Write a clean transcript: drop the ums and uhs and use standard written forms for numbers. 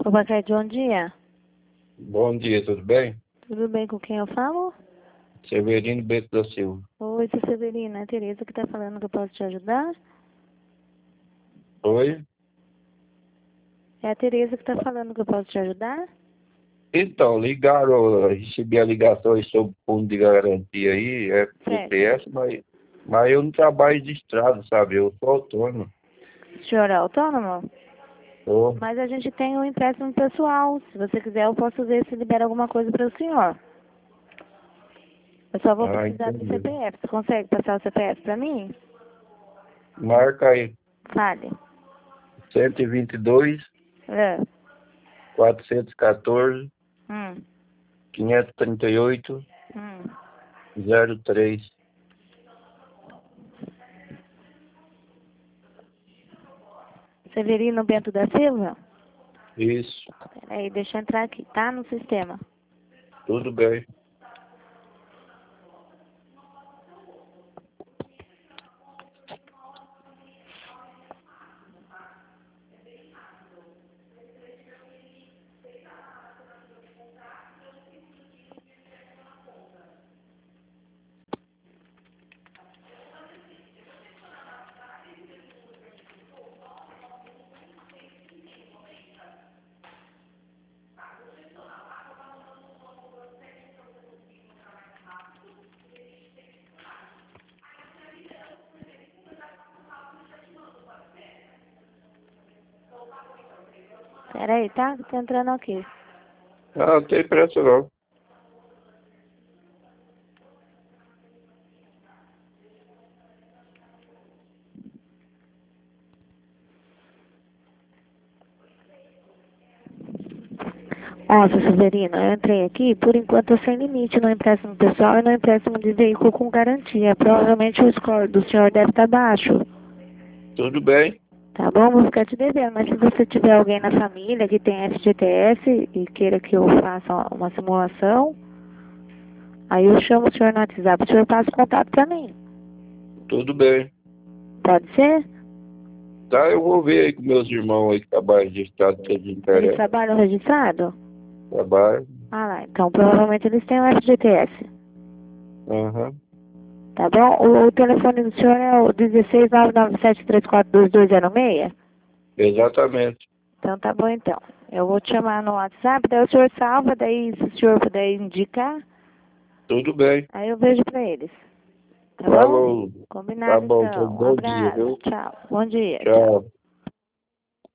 Ô, Bacete, bom dia. Bom dia, tudo bem? Tudo bem com quem eu falo? Severino Beto da Silva. Oi, seu Severino, é a Tereza que tá falando que eu posso te ajudar? Oi? É a Tereza que tá falando que eu posso te ajudar? Então, ligaram, eu recebi a ligação aí sobre o fundo de garantia aí, Certo. FGTS, mas eu não trabalho de estrada, sabe? Eu sou autônomo. O senhor é autônomo? Tô. Mas a gente tem um empréstimo pessoal. Se você quiser, eu posso ver se libera alguma coisa para o senhor. Eu só vou precisar do Entendi. CPF. Você consegue passar o CPF para mim? Marca aí, Fale. 122, É. 414, Hum. 538, Hum. 03. Severino Bento da Silva? Isso, Peraí, deixa eu entrar aqui, tá? No sistema. tudo bem. Peraí, tá? Tô entrando aqui. Ah, não tem pressa não. Ó, seu Severino, eu entrei aqui, por enquanto eu sem limite no empréstimo pessoal e no empréstimo de veículo com garantia. Provavelmente o score do senhor deve estar baixo. Tudo bem, Tá bom? Vou ficar te devendo, mas se você tiver alguém na família que tem FGTS e queira que eu faça uma simulação, aí eu chamo o senhor no WhatsApp, o senhor passa o contato pra mim. tudo bem. Pode ser? Tá, eu vou ver aí com meus irmãos aí que trabalham de estado que eles Eles interessam. trabalham registrado? Trabalho. Ah lá, então provavelmente eles têm o FGTS. Aham. Tá bom? O telefone do senhor é o 16997342206? Exatamente. Então tá bom então. Eu vou te chamar no WhatsApp, daí o senhor salva, daí se o senhor puder indicar, Tudo bem. aí eu vejo pra eles. Tá bom? Falou. Tá Combinado bom. Então, então. Um bom dia, abraço. viu? Tchau. Bom dia. Tchau. Tchau.